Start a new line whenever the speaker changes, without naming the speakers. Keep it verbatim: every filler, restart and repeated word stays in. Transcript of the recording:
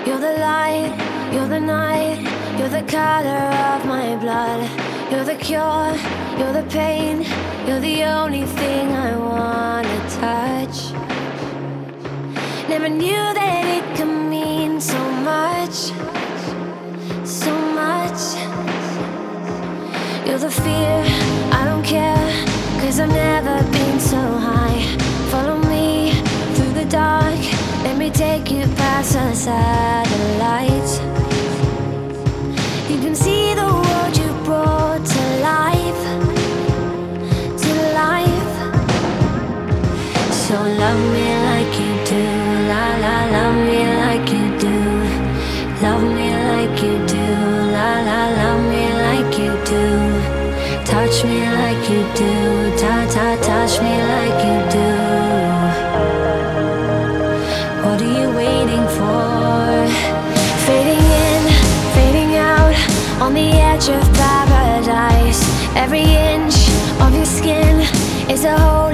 You're the light, you're the night, you're the color of my blood. You're the cure, you're the pain, you're the only thing I wanna touch. Never knew that it could mean so much, so much. You're the fear, I don't care, cause I've never been so high. Follow me through the dark, let me take you past the satellites. You can see the world you brought to life, to life. So love me like you do, la la, love me like you do. Love me like you do, la la, love me like you do. Touch me like you do, ta ta, touch me like you do. What are you waiting for? Fading in, fading out, on the edge of paradise. Every inch of your skin is a holy